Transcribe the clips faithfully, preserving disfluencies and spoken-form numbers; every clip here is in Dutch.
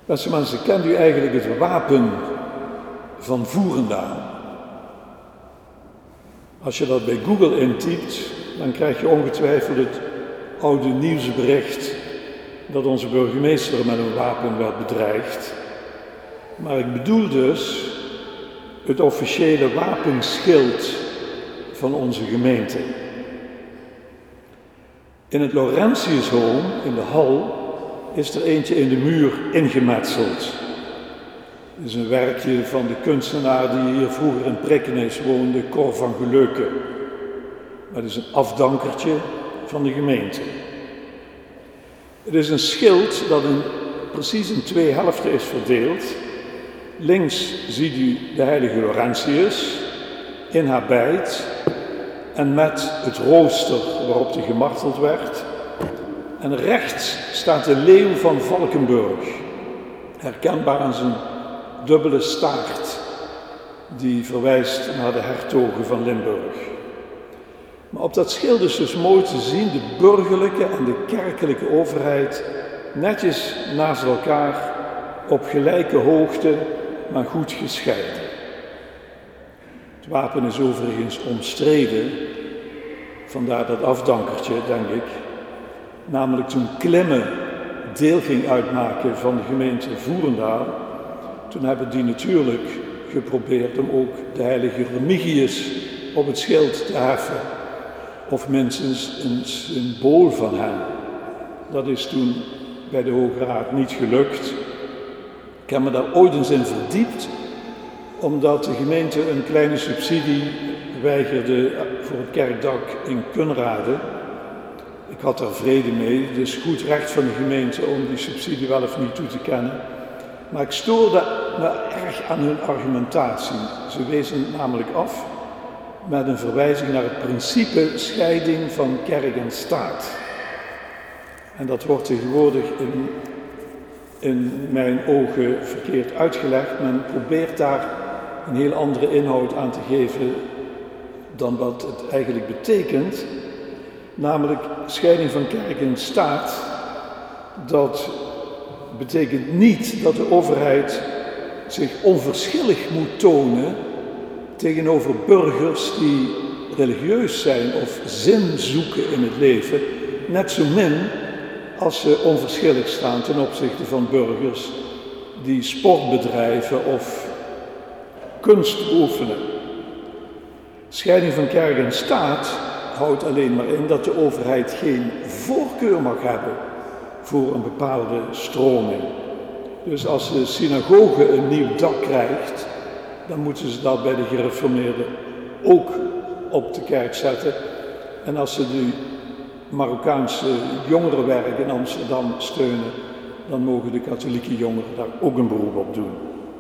Beste mensen, kent u eigenlijk het wapen van Voerendaal? Als je dat bij Google intypt, dan krijg je ongetwijfeld het oude nieuwsbericht dat onze burgemeester met een wapen werd bedreigd. Maar ik bedoel dus het officiële wapenschild van onze gemeente. In het Laurentiushoom, in de hal, is er eentje in de muur ingemetseld. Het is een werkje van de kunstenaar die hier vroeger in Prikkenis woonde, Cor van Geleuken. Maar het is een afdankertje van de gemeente. Het is een schild dat in, precies in twee helften is verdeeld. Links ziet u de heilige Laurentius in haar bijt en met het rooster waarop hij gemarteld werd. En rechts staat de leeuw van Valkenburg, herkenbaar aan zijn dubbele staart, die verwijst naar de hertogen van Limburg. Maar op dat schild is dus mooi te zien de burgerlijke en de kerkelijke overheid netjes naast elkaar op gelijke hoogte, maar goed gescheiden. Het wapen is overigens omstreden, vandaar dat afdankertje, denk ik. Namelijk toen Klimmen deel ging uitmaken van de gemeente Voerendaal, toen hebben die natuurlijk geprobeerd om ook de heilige Remigius op het schild te heffen. Of minstens een symbool van hem. Dat is toen bij de Hoge Raad niet gelukt. Ik heb me daar ooit eens in verdiept, omdat de gemeente een kleine subsidie weigerde voor het kerkdak in Kunrade. Ik had daar vrede mee, het is goed recht van de gemeente om die subsidie wel of niet toe te kennen. Maar ik stoorde me erg aan hun argumentatie. Ze wezen namelijk af met een verwijzing naar het principe scheiding van kerk en staat. En dat wordt tegenwoordig in, in mijn ogen verkeerd uitgelegd. Men probeert daar een heel andere inhoud aan te geven dan wat het eigenlijk betekent. Namelijk scheiding van kerk en staat, dat betekent niet dat de overheid zich onverschillig moet tonen tegenover burgers die religieus zijn of zin zoeken in het leven, net zo min als ze onverschillig staan ten opzichte van burgers die sport bedrijven of kunst beoefenen. Scheiding van kerk en staat houdt alleen maar in dat de overheid geen voorkeur mag hebben voor een bepaalde stroming. Dus als de synagoge een nieuw dak krijgt, dan moeten ze dat bij de gereformeerden ook op de kerk zetten. En als ze de Marokkaanse jongerenwerk in Amsterdam steunen, dan mogen de katholieke jongeren daar ook een beroep op doen.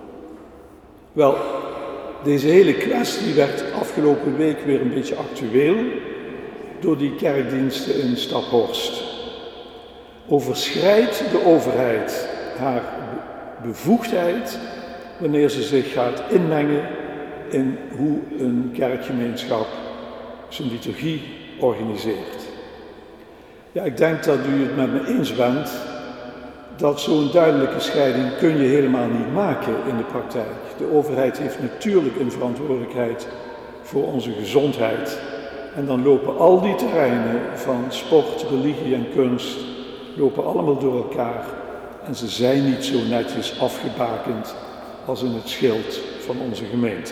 Wel, deze hele kwestie werd afgelopen week weer een beetje actueel door die kerkdiensten in Staphorst. Overschrijdt de overheid haar bevoegdheid wanneer ze zich gaat inmengen in hoe een kerkgemeenschap zijn liturgie organiseert? Ja, ik denk dat u het met me eens bent dat zo'n duidelijke scheiding kun je helemaal niet maken in de praktijk. De overheid heeft natuurlijk een verantwoordelijkheid voor onze gezondheid. En dan lopen al die terreinen van sport, religie en kunst lopen allemaal door elkaar. En ze zijn niet zo netjes afgebakend als in het schild van onze gemeente.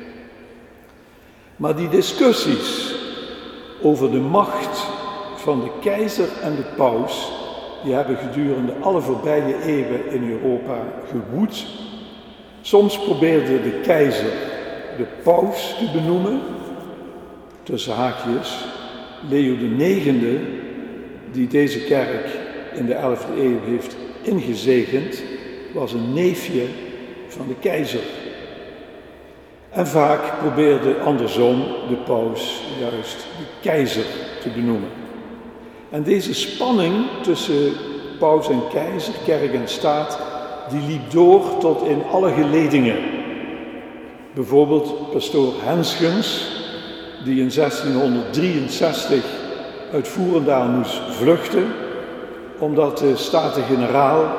Maar die discussies over de macht van de keizer en de paus, die hebben gedurende alle voorbije eeuwen in Europa gewoed. Soms probeerde de keizer de paus te benoemen, tussen haakjes. Leo de negende, die deze kerk in de elfde eeuw heeft ingezegend, was een neefje van de keizer. En vaak probeerde andersom de paus juist de keizer te benoemen. En deze spanning tussen paus en keizer, kerk en staat, die liep door tot in alle geledingen. Bijvoorbeeld pastoor Henschens, die in zestienhonderddrieënzestig uit Voerendaal moest vluchten, omdat de Staten-Generaal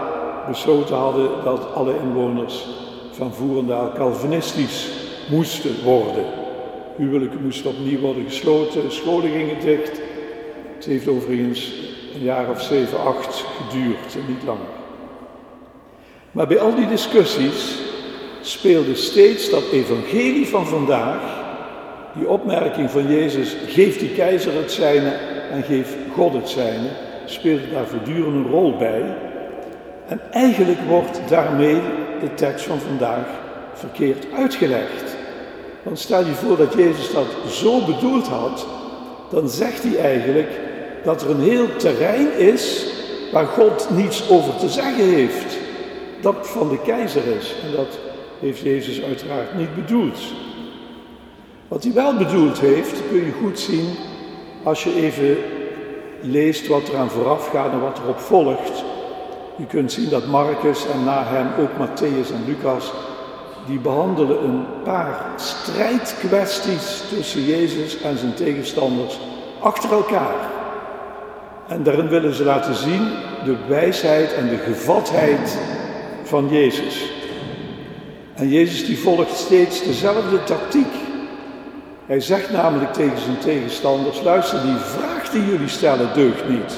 besloten hadden dat alle inwoners van Voerendaal Calvinistisch moesten worden. Huwelijken moesten opnieuw worden gesloten, scholen gingen dicht. Het heeft overigens een jaar of zeven, acht geduurd en niet langer. Maar bij al die discussies speelde steeds dat evangelie van vandaag, die opmerking van Jezus, geef die keizer het zijne en geef God het zijne, speelde daar voortdurend een rol bij. En eigenlijk wordt daarmee de tekst van vandaag verkeerd uitgelegd. Want stel je voor dat Jezus dat zo bedoeld had, dan zegt hij eigenlijk dat er een heel terrein is waar God niets over te zeggen heeft. Dat van de keizer is. En dat heeft Jezus uiteraard niet bedoeld. Wat hij wel bedoeld heeft, kun je goed zien als je even leest wat eraan vooraf gaat en wat erop volgt. Je kunt zien dat Marcus en na hem ook Matthäus en Lucas, die behandelen een paar strijdkwesties tussen Jezus en zijn tegenstanders achter elkaar. En daarin willen ze laten zien de wijsheid en de gevatheid van Jezus. En Jezus die volgt steeds dezelfde tactiek. Hij zegt namelijk tegen zijn tegenstanders, luister, die vraag die jullie stellen deugt niet.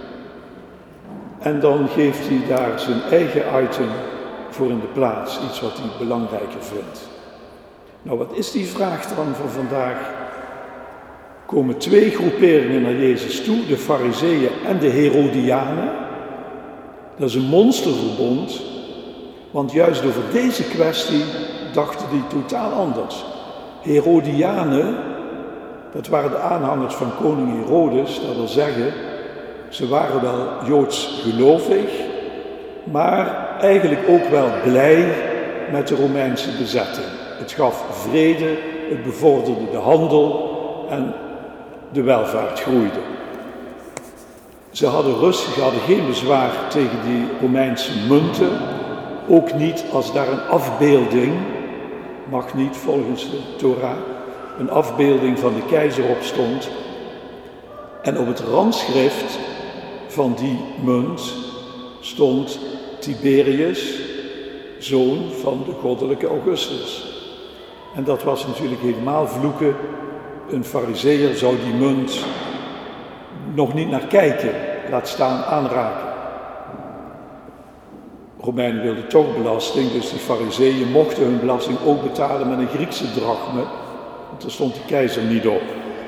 En dan geeft hij daar zijn eigen item voor in de plaats, iets wat hij belangrijker vindt. Nou, wat is die vraag dan voor vandaag? Er komen twee groeperingen naar Jezus toe, de Farizeeën en de Herodianen. Dat is een monsterverbond, want juist over deze kwestie dachten die totaal anders. Herodianen, dat waren de aanhangers van koning Herodes, dat wil zeggen, ze waren wel joods gelovig, maar eigenlijk ook wel blij met de Romeinse bezetting. Het gaf vrede, het bevorderde de handel en de welvaart groeide. Ze hadden rust, ze hadden geen bezwaar tegen die Romeinse munten, ook niet als daar een afbeelding, mag niet volgens de Torah, een afbeelding van de keizer op stond. En op het randschrift van die munt stond Tiberius, zoon van de goddelijke Augustus. En dat was natuurlijk helemaal vloeken. Een farizeeër zou die munt nog niet naar kijken, laat staan aanraken. Romeinen wilden toch belasting, dus die farizeeën mochten hun belasting ook betalen met een Griekse drachme, want daar stond de keizer niet op.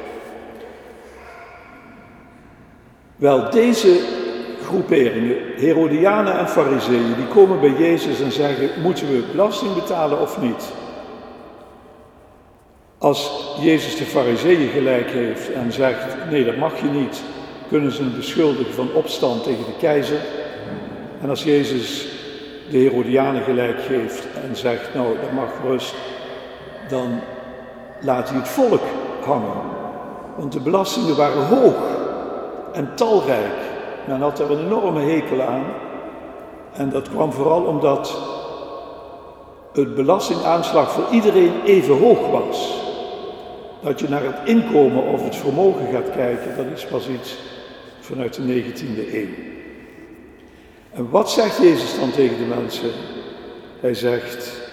Wel, deze groeperingen, Herodianen en Farizeeën, die komen bij Jezus en zeggen, moeten we belasting betalen of niet? Als Jezus de Farizeeën gelijk heeft en zegt, nee, dat mag je niet, kunnen ze hem beschuldigen van opstand tegen de keizer. En als Jezus de Herodianen gelijk geeft en zegt, nou, dat mag rust, dan laat hij het volk hangen. Want de belastingen waren hoog en talrijk. Men had er een enorme hekel aan. En dat kwam vooral omdat het belastingaanslag voor iedereen even hoog was. Dat je naar het inkomen of het vermogen gaat kijken, dat is pas iets vanuit de negentiende eeuw. En wat zegt Jezus dan tegen de mensen? Hij zegt,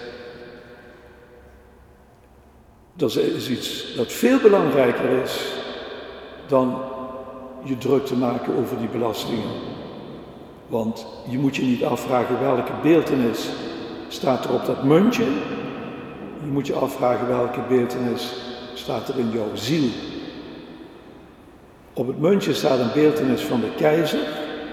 dat is iets dat veel belangrijker is dan je druk te maken over die belastingen. Want je moet je niet afvragen welke beeltenis staat er op dat muntje. Je moet je afvragen welke beeltenis staat er in jouw ziel. Op het muntje staat een beeltenis van de keizer.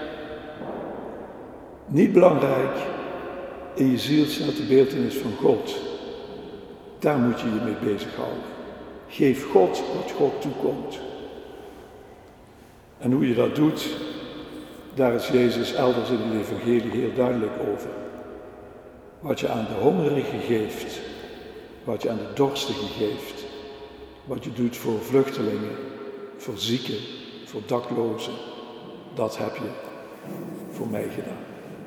Niet belangrijk, in je ziel staat de beeltenis van God. Daar moet je je mee bezighouden. Geef God wat God toekomt. En hoe je dat doet, daar is Jezus elders in het evangelie heel duidelijk over. Wat je aan de hongerigen geeft, wat je aan de dorstigen geeft, wat je doet voor vluchtelingen, voor zieken, voor daklozen, dat heb je voor mij gedaan.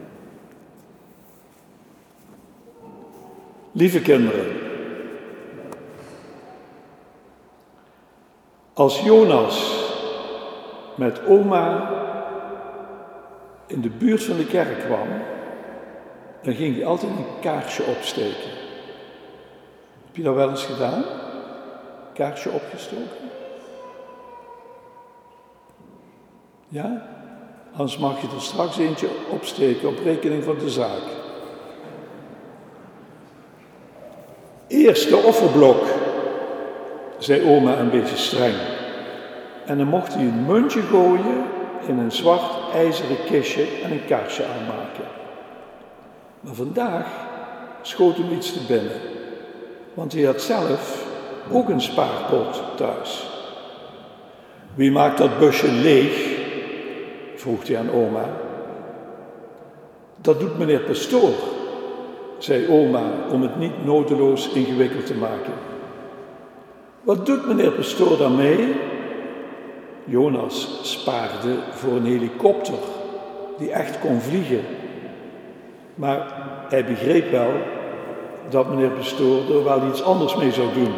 Lieve kinderen, als Jonas met oma in de buurt van de kerk kwam, dan ging hij altijd een kaarsje opsteken. Heb je dat wel eens gedaan? Kaarsje opgestoken? Ja? Anders mag je er straks eentje opsteken op rekening van de zaak. Eerst de offerblok, zei oma een beetje streng. En dan mocht hij een muntje gooien in een zwart ijzeren kistje en een kaarsje aanmaken. Maar vandaag schoot hem iets te binnen, want hij had zelf ook een spaarpot thuis. Wie maakt dat busje leeg? Vroeg hij aan oma. Dat doet meneer pastoor, zei oma om het niet nodeloos ingewikkeld te maken. Wat doet meneer pastoor daarmee? Jonas spaarde voor een helikopter die echt kon vliegen. Maar hij begreep wel dat meneer pastoor er wel iets anders mee zou doen.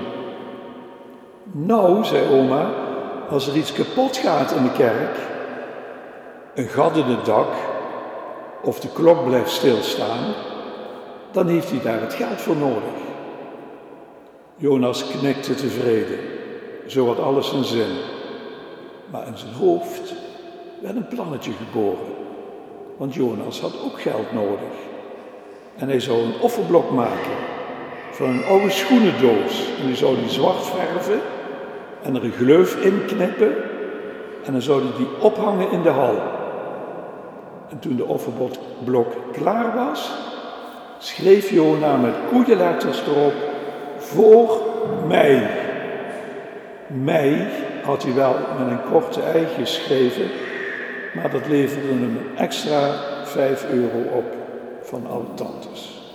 Nou, zei oma, als er iets kapot gaat in de kerk, een gat in het dak of de klok blijft stilstaan, dan heeft hij daar het geld voor nodig. Jonas knikte tevreden, zo had alles zijn zin. Maar in zijn hoofd werd een plannetje geboren, want Jonas had ook geld nodig. En hij zou een offerblok maken van een oude schoenendoos. En die zou die zwart verven en er een gleuf in knippen en dan zou hij die ophangen in de hal. En toen de offerblok klaar was, schreef Jona met koeienletters erop, voor mij. Mij had hij wel met een korte ei geschreven, maar dat leverde hem een extra vijf euro op van alle tantes.